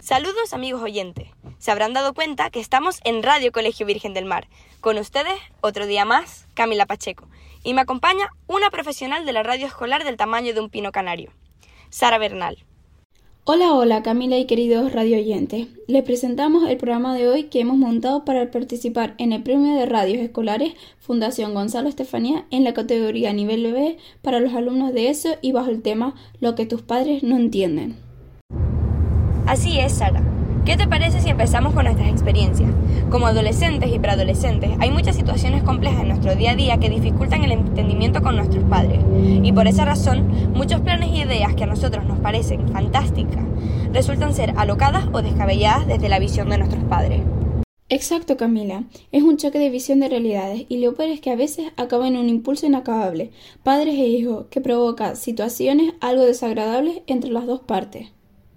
Saludos amigos oyentes, se habrán dado cuenta que estamos en Radio Colegio Virgen del Mar. Con ustedes, otro día más, Camila Pacheco, y me acompaña una profesional de la radio escolar del tamaño de un pino canario, Sara Bernal. Hola Camila y queridos radio oyentes. Les presentamos el programa de hoy que hemos montado para participar en el Premio de Radios Escolares Fundación Gonzalo Estefanía en la categoría nivel B para los alumnos de ESO y bajo el tema Lo que tus padres no entienden. Así es, Sara. ¿Qué te parece si empezamos con nuestras experiencias? Como adolescentes y preadolescentes, hay muchas situaciones complejas en nuestro día a día que dificultan el entendimiento con nuestros padres. Y por esa razón, muchos planes y ideas que a nosotros nos parecen fantásticas resultan ser alocadas o descabelladas desde la visión de nuestros padres. Exacto, Camila. Es un choque de visión de realidades y lo peor es que a veces acaba en un impulso inacabable, padres e hijos, que provoca situaciones algo desagradables entre las dos partes.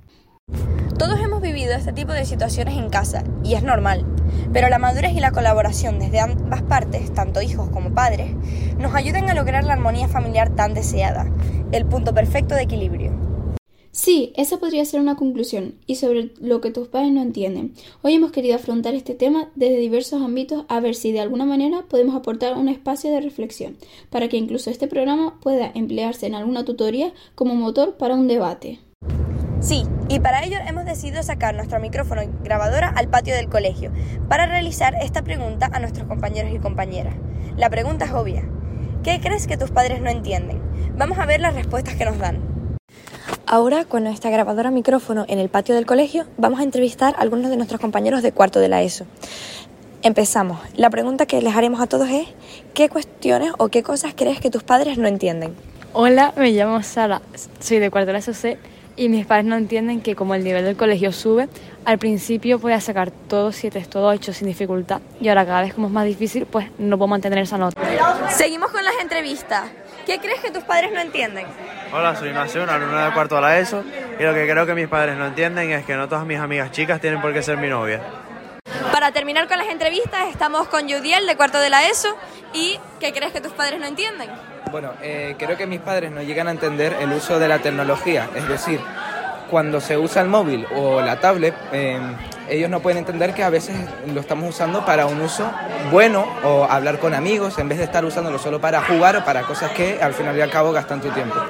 Todos hemos vivido este tipo de situaciones en casa, y es normal, pero la madurez y la colaboración desde ambas partes, tanto hijos como padres, nos ayudan a lograr la armonía familiar tan deseada, el punto perfecto de equilibrio. Sí, esa podría ser una conclusión, y sobre lo que tus padres no entienden. Hoy hemos querido afrontar este tema desde diversos ámbitos a ver si de alguna manera podemos aportar un espacio de reflexión, para que incluso este programa pueda emplearse en alguna tutoría como motor para un debate. Sí, y para ello hemos decidido sacar nuestro micrófono y grabadora al patio del colegio para realizar esta pregunta a nuestros compañeros y compañeras. La pregunta es obvia. ¿Qué crees que tus padres no entienden? Vamos a ver las respuestas que nos dan. Ahora, con nuestra grabadora micrófono en el patio del colegio, vamos a entrevistar a algunos de nuestros compañeros de cuarto de la ESO. Empezamos. La pregunta que les haremos a todos es: ¿qué cuestiones o qué cosas crees que tus padres no entienden? Hola, me llamo Sara, soy de cuarto de la ESO y mis padres no entienden que como el nivel del colegio sube, al principio podía sacar todos 7, todo 8 sin dificultad y ahora cada vez como es más difícil, pues no puedo mantener esa nota. Seguimos con las entrevistas. ¿Qué crees que tus padres no entienden? Hola, soy Ignacio, un alumno de cuarto de la ESO, y lo que creo que mis padres no entienden es que no todas mis amigas chicas tienen por qué ser mi novia. Para terminar con las entrevistas, estamos con Yudiel de cuarto de la ESO. ¿Y qué crees que tus padres no entienden? Bueno, creo que mis padres no llegan a entender el uso de la tecnología, es decir, cuando se usa el móvil o la tablet, ellos no pueden entender que a veces lo estamos usando para un uso bueno o hablar con amigos en vez de estar usándolo solo para jugar o para cosas que al final y al cabo gastan tu tiempo.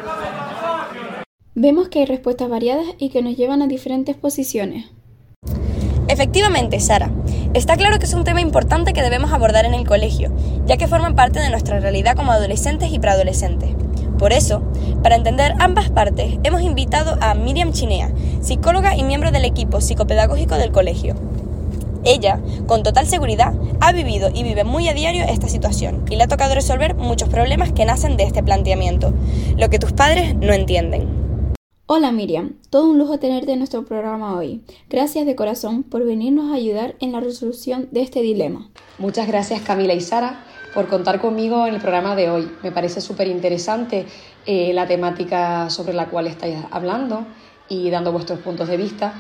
Vemos que hay respuestas variadas y que nos llevan a diferentes posiciones. Efectivamente, Sara. Está claro que es un tema importante que debemos abordar en el colegio, ya que forman parte de nuestra realidad como adolescentes y preadolescentes. Por eso, para entender ambas partes, hemos invitado a Miriam Chinea, psicóloga y miembro del equipo psicopedagógico del colegio. Ella, con total seguridad, ha vivido y vive muy a diario esta situación y le ha tocado resolver muchos problemas que nacen de este planteamiento, lo que tus padres no entienden. Hola Miriam, todo un lujo tenerte en nuestro programa hoy. Gracias de corazón por venirnos a ayudar en la resolución de este dilema. Muchas gracias Camila y Sara por contar conmigo en el programa de hoy. Me parece súper interesante la temática sobre la cual estáis hablando y dando vuestros puntos de vista.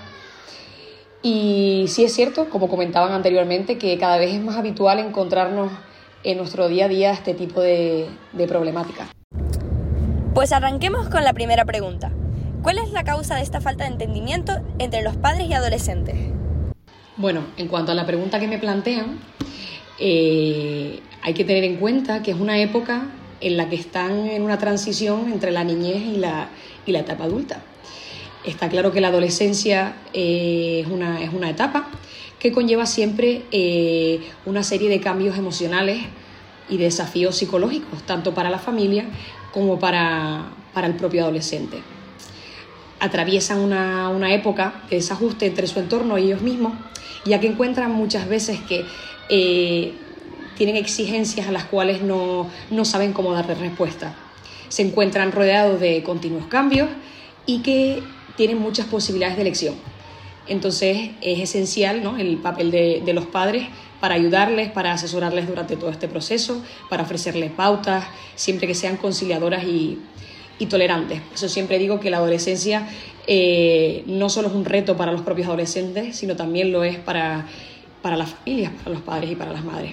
Y sí es cierto, como comentaban anteriormente, que cada vez es más habitual encontrarnos en nuestro día a día este tipo de problemática. Pues arranquemos con la primera pregunta. ¿Cuál es la causa de esta falta de entendimiento entre los padres y adolescentes? Bueno, en cuanto a la pregunta que me plantean, hay que tener en cuenta que es una época en la que están en una transición entre la niñez y la etapa adulta. Está claro que la adolescencia es una etapa que conlleva siempre una serie de cambios emocionales y desafíos psicológicos, tanto para la familia como para el propio adolescente. Atraviesan una época de desajuste entre su entorno y ellos mismos, ya que encuentran muchas veces que tienen exigencias a las cuales no saben cómo darle respuesta. Se encuentran rodeados de continuos cambios y que tienen muchas posibilidades de elección. Entonces es esencial, ¿no?, el papel de los padres para ayudarles, para asesorarles durante todo este proceso, para ofrecerles pautas, siempre que sean conciliadoras y tolerantes. Por eso siempre digo que la adolescencia no solo es un reto para los propios adolescentes, sino también lo es para las familias, para los padres y para las madres.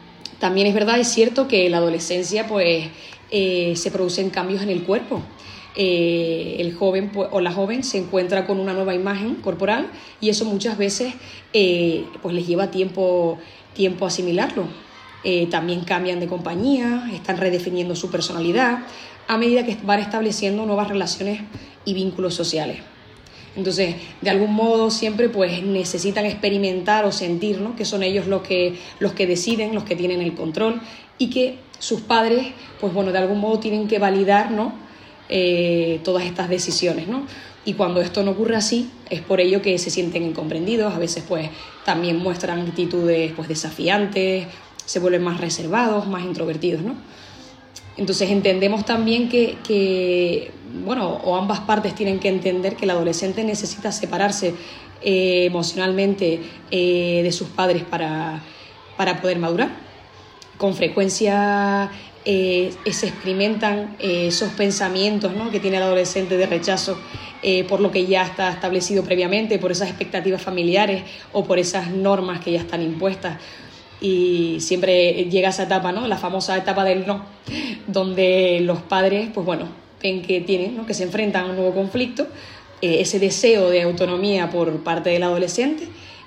También es verdad, es cierto que en la adolescencia se producen cambios en el cuerpo. el joven o la joven se encuentra con una nueva imagen corporal y eso muchas veces pues les lleva tiempo asimilarlo. También cambian de compañía, están redefiniendo su personalidad a medida que van estableciendo nuevas relaciones y vínculos sociales. Entonces, de algún modo siempre pues necesitan experimentar o sentir, ¿no?, que son ellos los que deciden, los que tienen el control y que sus padres, pues bueno, de algún modo tienen que validar, ¿no?, todas estas decisiones, ¿no? Y cuando esto no ocurre así, es por ello que se sienten incomprendidos, a veces pues también muestran actitudes pues desafiantes, se vuelven más reservados, más introvertidos, ¿no? Entonces entendemos también que o ambas partes tienen que entender que el adolescente necesita separarse emocionalmente de sus padres para poder madurar. Con frecuencia se experimentan esos pensamientos, ¿no?, que tiene el adolescente de rechazo por lo que ya está establecido previamente, por esas expectativas familiares o por esas normas que ya están impuestas. Y siempre llega esa etapa, ¿no?, la famosa etapa del no, donde los padres, pues bueno, ven que tienen, ¿no?, que se enfrentan a un nuevo conflicto, ese deseo de autonomía por parte del adolescente,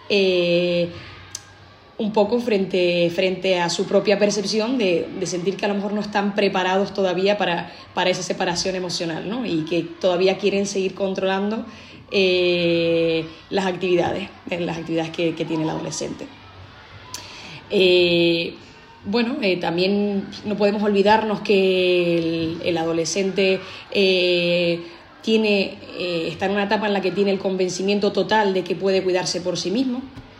un poco frente a su propia percepción de sentir que a lo mejor no están preparados todavía para esa separación emocional, ¿no?, y que todavía quieren seguir controlando las actividades que tiene el adolescente. También no podemos olvidarnos que el adolescente está en una etapa en la que tiene el convencimiento total de que puede cuidarse por sí mismo,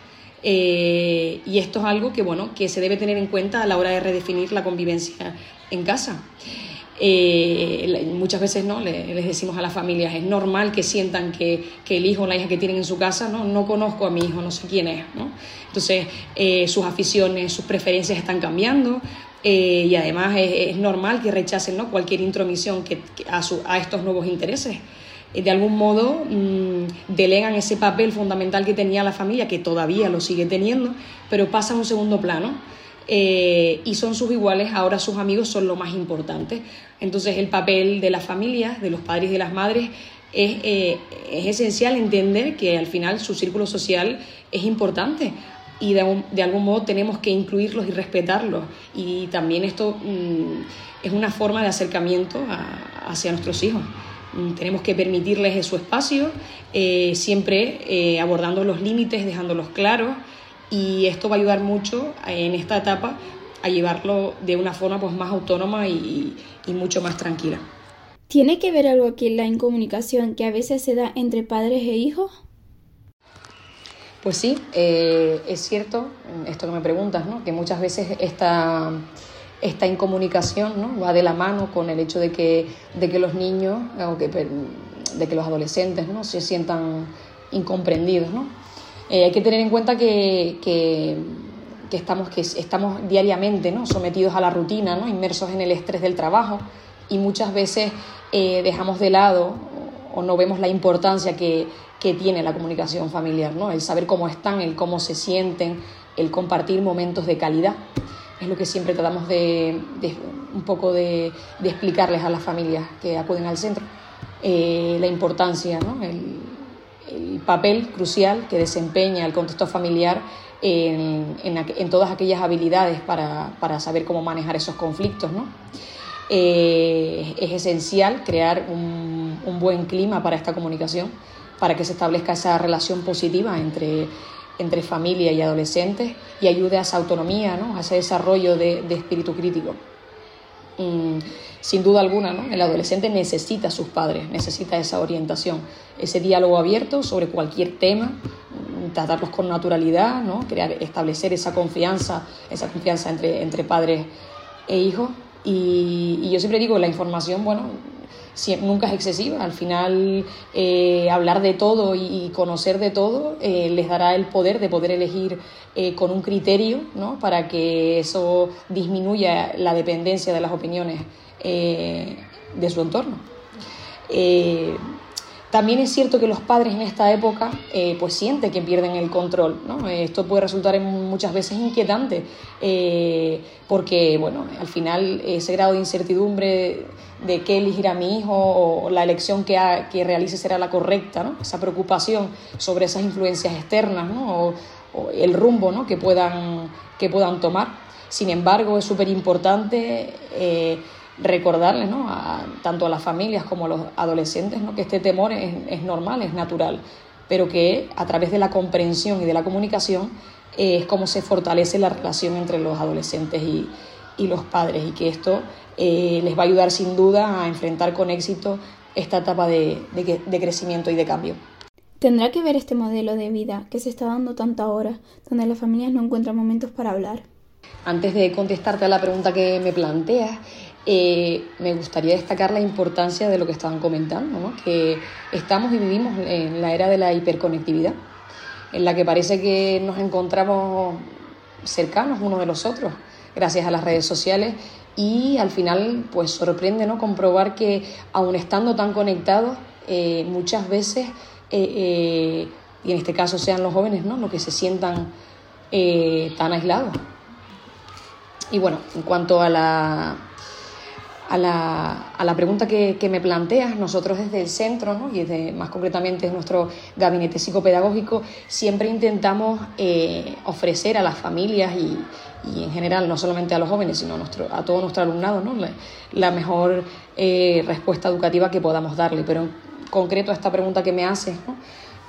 y esto es algo que se debe tener en cuenta a la hora de redefinir la convivencia en casa. Muchas veces, ¿no?, les decimos a las familias, es normal que sientan que el hijo o la hija que tienen en su casa no conozco a mi hijo, no sé quién es, ¿no? Entonces sus aficiones, sus preferencias están cambiando, y además es normal que rechacen, ¿no?, cualquier intromisión a estos nuevos intereses. De algún modo delegan ese papel fundamental que tenía la familia, que todavía lo sigue teniendo, pero pasa a un segundo plano. Y son sus iguales, ahora sus amigos son lo más importante. Entonces el papel de las familias, de los padres y de las madres es esencial entender que al final su círculo social es importante y de algún modo tenemos que incluirlos y respetarlos, y también esto es una forma de acercamiento hacia nuestros hijos. Tenemos que permitirles su espacio, siempre abordando los límites, dejándolos claros. Y esto va a ayudar mucho en esta etapa a llevarlo de una forma pues más autónoma y mucho más tranquila. ¿Tiene que ver algo aquí en la incomunicación que a veces se da entre padres e hijos? Pues sí, es cierto esto que me preguntas, ¿no?, que muchas veces esta incomunicación, ¿no?, va de la mano con el hecho de que los niños de que los adolescentes, ¿no?, se sientan incomprendidos, ¿no? Hay que tener en cuenta que estamos diariamente, ¿no?, sometidos a la rutina, ¿no?, inmersos en el estrés del trabajo, y muchas veces dejamos de lado o no vemos la importancia que tiene la comunicación familiar, ¿no?, el saber cómo están, el cómo se sienten, el compartir momentos de calidad. Es lo que siempre tratamos de explicarles a las familias que acuden al centro, la importancia, ¿no?, el papel crucial que desempeña el contexto familiar en todas aquellas habilidades para saber cómo manejar esos conflictos, ¿no? Es esencial crear un buen clima para esta comunicación, para que se establezca esa relación positiva entre familia y adolescentes y ayude a esa autonomía, ¿no?, a ese desarrollo de espíritu crítico. Sin duda alguna, ¿no?, el adolescente necesita a sus padres, necesita esa orientación, ese diálogo abierto sobre cualquier tema, tratarlos con naturalidad, ¿no?, establecer esa confianza entre padres e hijos. Y yo siempre digo, la información, nunca es excesiva. Al final, hablar de todo y conocer de todo les dará el poder de poder elegir con un criterio, ¿no?, para que eso disminuya la dependencia de las opiniones de su entorno. También es cierto que los padres en esta época pues sienten que pierden el control, ¿no? Esto puede resultar muchas veces inquietante porque, bueno, al final ese grado de incertidumbre de qué elegirá mi hijo o la elección que realice será la correcta, ¿no? Esa preocupación sobre esas influencias externas, ¿no? o el rumbo, ¿no? que puedan tomar. Sin embargo, es súper importante recordarles, ¿no? Tanto a las familias como a los adolescentes, ¿no? que este temor es normal, es natural, pero que a través de la comprensión y de la comunicación es como se fortalece la relación entre los adolescentes y los padres, y que esto les va a ayudar sin duda a enfrentar con éxito esta etapa de crecimiento y de cambio. ¿Tendrá que ver este modelo de vida que se está dando tanto ahora, donde las familias no encuentran momentos para hablar? Antes de contestarte a la pregunta que me planteas, me gustaría destacar la importancia de lo que estaban comentando, ¿no? Que estamos y vivimos en la era de la hiperconectividad, en la que parece que nos encontramos cercanos unos de los otros, gracias a las redes sociales, y al final pues sorprende, ¿no? Comprobar que aun estando tan conectados, muchas veces, y en este caso sean los jóvenes, ¿no? Los que se sientan tan aislados. Y bueno, en cuanto a la pregunta que me planteas, nosotros desde el centro, ¿no? Y más concretamente nuestro gabinete psicopedagógico, siempre intentamos ofrecer a las familias y en general, no solamente a los jóvenes, sino a todo nuestro alumnado, ¿no? la mejor respuesta educativa que podamos darle. Pero en concreto a esta pregunta que me haces, ¿no?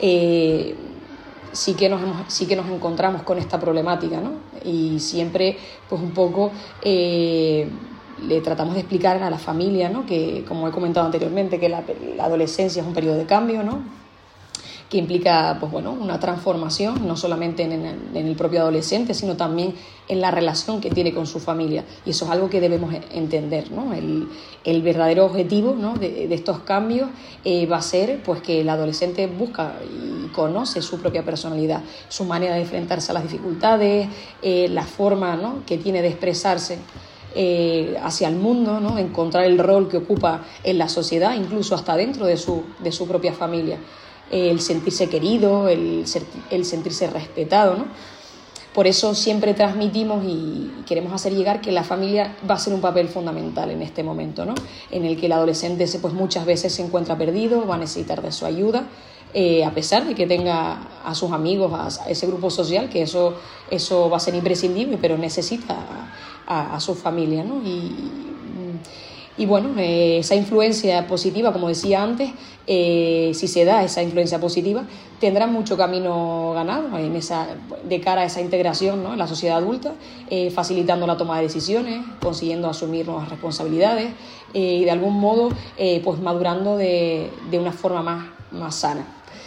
Sí que nos encontramos con esta problemática, ¿no? Y siempre pues un poco le tratamos de explicar a la familia, ¿no? Que, como he comentado anteriormente, que la adolescencia es un periodo de cambio, ¿no? Que implica pues bueno, una transformación no solamente en el propio adolescente, sino también en la relación que tiene con su familia, y eso es algo que debemos entender, ¿no? El verdadero objetivo, ¿no? de estos cambios va a ser pues que el adolescente busca y conoce su propia personalidad, su manera de enfrentarse a las dificultades, la forma, ¿no? que tiene de expresarse hacia el mundo, ¿no? Encontrar el rol que ocupa en la sociedad, incluso hasta dentro de su propia familia. El sentirse querido, el sentirse respetado, ¿no? Por eso siempre transmitimos y queremos hacer llegar que la familia va a ser un papel fundamental en este momento, ¿no? En el que el adolescente pues muchas veces se encuentra perdido, va a necesitar de su ayuda, a pesar de que tenga a sus amigos, a ese grupo social, que eso va a ser imprescindible, pero necesita a su familia, ¿no? Y bueno, esa influencia positiva, como decía antes, si se da esa influencia positiva, tendrá mucho camino ganado de cara a esa integración, ¿no? en la sociedad adulta, facilitando la toma de decisiones, consiguiendo asumir nuevas responsabilidades y de algún modo pues madurando de una forma más sana.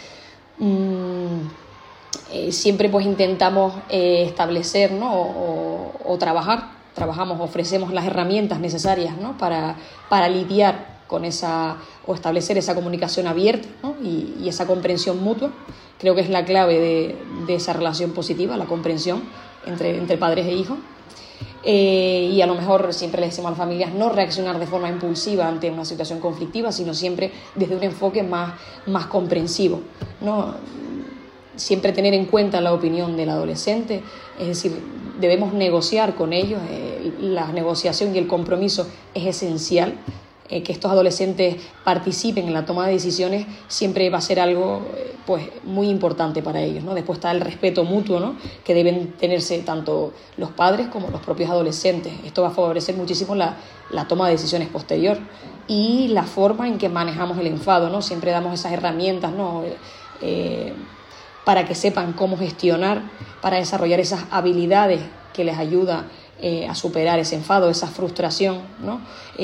Siempre pues intentamos establecer, ¿no? o ofrecemos las herramientas necesarias, ¿no? para lidiar con o establecer esa comunicación abierta, ¿no? y esa comprensión mutua. Creo que es la clave de esa relación positiva, la comprensión entre padres e hijos. Y a lo mejor siempre le decimos a las familias no reaccionar de forma impulsiva ante una situación conflictiva, sino siempre desde un enfoque más comprensivo, ¿no? Siempre tener en cuenta la opinión del adolescente, es decir, debemos negociar con ellos, la negociación y el compromiso es esencial, que estos adolescentes participen en la toma de decisiones siempre va a ser algo pues muy importante para ellos, ¿no? Después está el respeto mutuo, ¿no? que deben tenerse tanto los padres como los propios adolescentes. Esto va a favorecer muchísimo la toma de decisiones posterior y la forma en que manejamos el enfado, ¿no? Siempre damos esas herramientas, ¿no? Para que sepan cómo gestionar, para desarrollar esas habilidades que les ayuda a superar ese enfado, esa frustración, ¿no?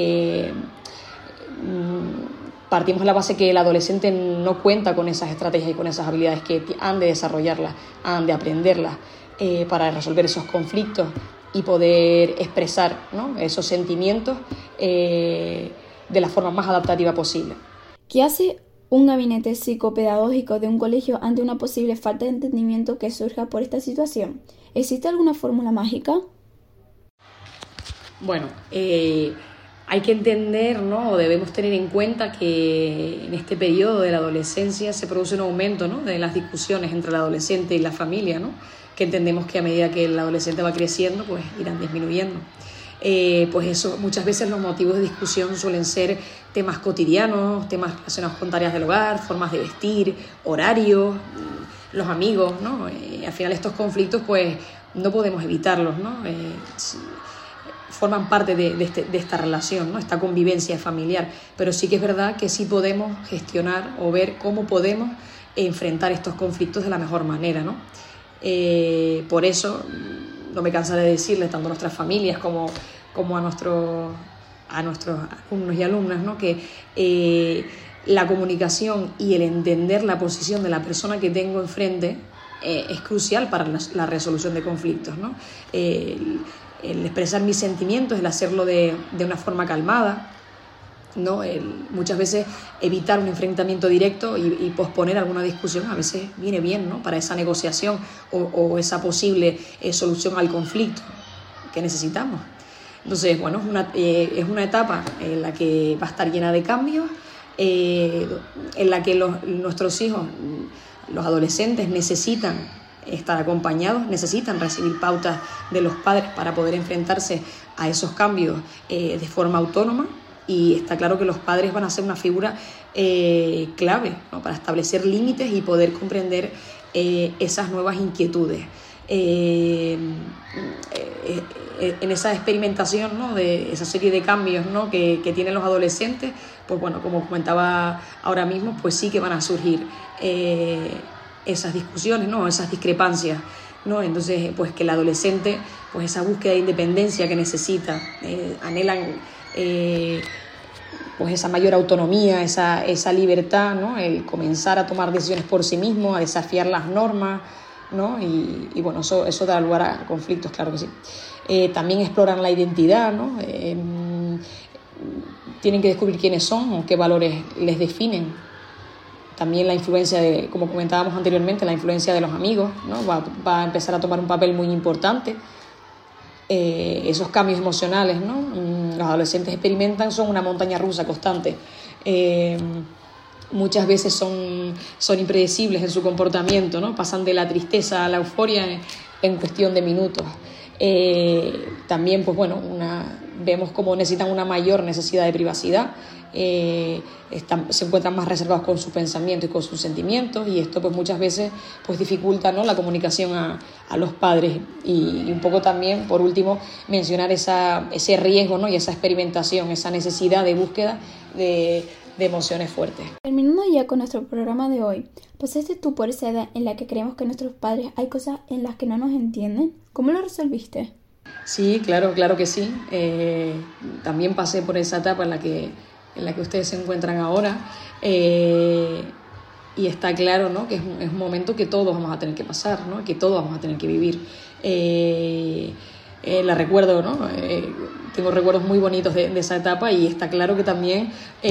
Partimos de la base que el adolescente no cuenta con esas estrategias y con esas habilidades, que han de desarrollarlas, han de aprenderlas para resolver esos conflictos y poder expresar, ¿no? esos sentimientos de la forma más adaptativa posible. ¿Qué hace un gabinete psicopedagógico de un colegio ante una posible falta de entendimiento que surja por esta situación? ¿Existe alguna fórmula mágica? Bueno, Hay que entender, ¿no? O debemos tener en cuenta que en este periodo de la adolescencia se produce un aumento, ¿no? De las discusiones entre el adolescente y la familia, ¿no? Que entendemos que a medida que el adolescente va creciendo, pues irán disminuyendo. Pues eso, muchas veces los motivos de discusión suelen ser temas cotidianos, temas relacionados con tareas del hogar, formas de vestir, horarios, los amigos, ¿no? Al final estos conflictos pues no podemos evitarlos, ¿no? Forman parte de esta relación, ¿no? Esta convivencia familiar, pero sí que es verdad que sí podemos gestionar o ver cómo podemos enfrentar estos conflictos de la mejor manera, ¿no? Por eso no me cansaré de decirles tanto a nuestras familias como a nuestros alumnos y alumnas, ¿no? Que la comunicación y el entender la posición de la persona que tengo enfrente es crucial para la resolución de conflictos, ¿no? El expresar mis sentimientos, el hacerlo de una forma calmada, ¿no? Muchas veces evitar un enfrentamiento directo y posponer alguna discusión a veces viene bien, ¿no? Para esa negociación o esa posible solución al conflicto que necesitamos. Entonces, bueno, es una etapa en la que va a estar llena de cambios, en la que nuestros hijos, los adolescentes, necesitan estar acompañados, necesitan recibir pautas de los padres para poder enfrentarse a esos cambios de forma autónoma, y está claro que los padres van a ser una figura clave, ¿no? Para establecer límites y poder comprender esas nuevas inquietudes. En esa experimentación, ¿no? De esa serie de cambios, ¿no? que tienen los adolescentes, pues bueno, como comentaba ahora mismo, pues sí que van a surgir esas discusiones, ¿no? Esas discrepancias, ¿no? Entonces, pues que el adolescente, pues esa búsqueda de independencia que necesita, anhelan pues esa mayor autonomía, esa libertad, ¿no? El comenzar a tomar decisiones por sí mismo, a desafiar las normas, ¿no? Y bueno, eso da lugar a conflictos, claro que sí. También exploran la identidad, ¿no? Tienen que descubrir quiénes son o qué valores les definen. También la influencia como comentábamos anteriormente, la influencia de los amigos, ¿no? Va a empezar a tomar un papel muy importante. Esos cambios emocionales, ¿no? Los adolescentes experimentan, son una montaña rusa constante. Muchas veces son impredecibles en su comportamiento, ¿no? Pasan de la tristeza a la euforia en cuestión de minutos. También, pues bueno, vemos cómo necesitan una mayor necesidad de privacidad. Se encuentran más reservados con sus pensamientos y con sus sentimientos, y esto pues muchas veces pues dificulta, ¿no? La comunicación a los padres, y un poco también, por último, mencionar ese riesgo, ¿no? Y esa experimentación, esa necesidad de búsqueda de emociones fuertes. Terminando ya con nuestro programa de hoy, ¿pasaste tú por esa edad en la que creemos que nuestros padres hay cosas en las que no nos entienden? ¿Cómo lo resolviste? Sí, claro que sí. También pasé por esa etapa en la que ustedes se encuentran ahora, y está claro, ¿no? Que es un momento que todos vamos a tener que pasar, ¿no? Que todos vamos a tener que vivir. La recuerdo, ¿no? Tengo recuerdos muy bonitos de esa etapa, y está claro que también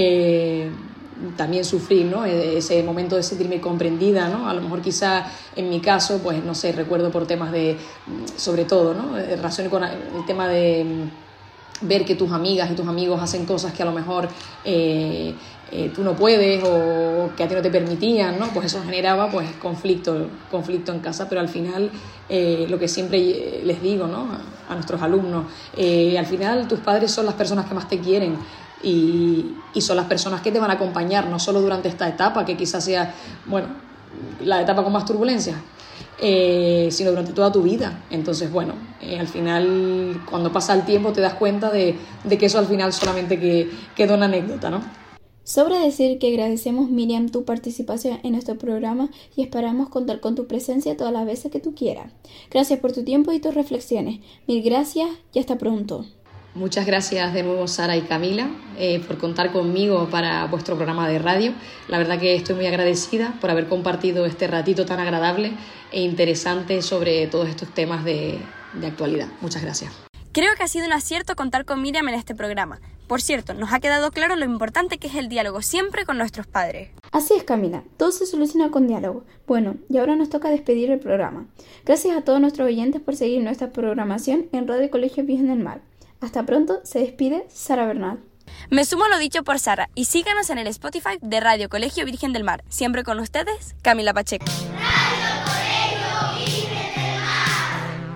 sufrí, ¿no? Ese momento de sentirme comprendida, ¿no? A lo mejor quizá en mi caso, pues no sé, recuerdo por temas sobre todo, ¿no? En relación con el tema de ver que tus amigas y tus amigos hacen cosas que a lo mejor tú no puedes, o que a ti no te permitían, ¿no? Pues eso generaba pues conflicto en casa, pero al final lo que siempre les digo, ¿no? A nuestros alumnos, al final tus padres son las personas que más te quieren, y son las personas que te van a acompañar, no solo durante esta etapa, que quizás sea, bueno, la etapa con más turbulencias, sino durante toda tu vida. Entonces, bueno, al final, cuando pasa el tiempo, te das cuenta de que eso al final solamente quedó una anécdota, ¿no? Sobra decir que agradecemos, Miriam, tu participación en nuestro programa, y esperamos contar con tu presencia todas las veces que tú quieras. Gracias por tu tiempo y tus reflexiones. Mil gracias y hasta pronto. Muchas gracias de nuevo, Sara y Camila, por contar conmigo para vuestro programa de radio. La verdad que estoy muy agradecida por haber compartido este ratito tan agradable e interesante sobre todos estos temas de actualidad. Muchas gracias. Creo que ha sido un acierto contar con Miriam en este programa. Por cierto, nos ha quedado claro lo importante que es el diálogo siempre con nuestros padres. Así es, Camila. Todo se soluciona con diálogo. Bueno, y ahora nos toca despedir el programa. Gracias a todos nuestros oyentes por seguir nuestra programación en Radio Colegio Virgen del Mar. Hasta pronto, se despide Sara Bernal. Me sumo a lo dicho por Sara y síganos en el Spotify de Radio Colegio Virgen del Mar. Siempre con ustedes, Camila Pacheco.